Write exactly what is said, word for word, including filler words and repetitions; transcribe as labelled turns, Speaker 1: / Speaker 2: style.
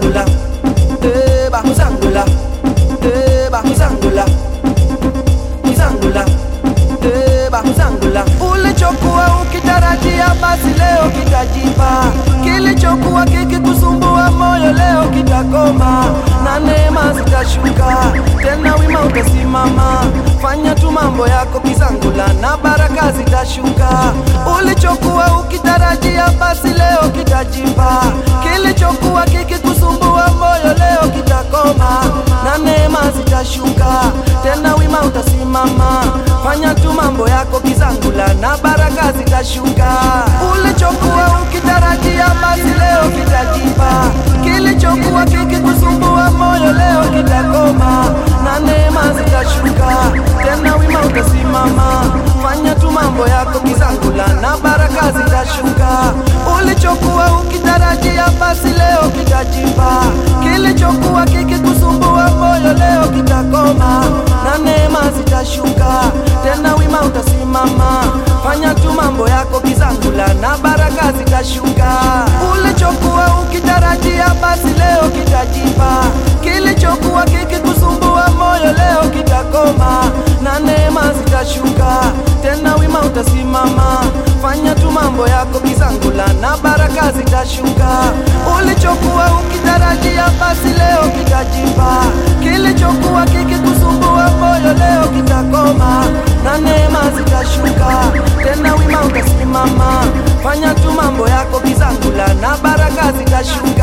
Speaker 1: Kizangula, eba Kizangula, eba Kizangula, Kizangula, eba Kizangula. Ulichokuwa ukitarajia basi leo kitajipa, kilichokuwa kikikusumbua moyo leo kitakoma, na neema zitashuka tena wima utasimama. Fanya tu mambo yako Kizangula na baraka zitashuka. Ulichokuwa ukitarajia basi leo kitajipa, kilichokuwa kikikusumbua moyo leo kitakoma, na neema zitashuka tena wima utasimama. Fanya tu mambo yako Kizangula na baraka zitashuka. Ulichokuwa ukitarajia basi leo kitajipa, kilichokuwa kikikusumbua moyo leo kitakoma, na neema zitashuka tena wima utasimama. Fanya tu mambo yako Kizangula na baraka zitashuka. Ulichokuwa ukitarajia basi leo kitajipa, kilichokuwa kikikusumbua moyo leo kitakoma, na neema zitashuka tena wima utasimama. Fanya tu mambo yako Kizangula na baraka zitashuka. Ulichokuwa ukitarajia basi leo kitajipa, kilichokuwa kikikusumbua moyo leo kitakoma, na neema zitashuka tena wima utasimama. Fanya tu mambo yako Kizangula na baraka zitashuka. Ulichokuwa ukitarajia basi leo kitajipa, kilichokuwa kikikusumbua moyo leo kitakoma, na neema zitashuka tena wima utasimama. Fanya tu mambo yako Kizangula na baraka zitashuka.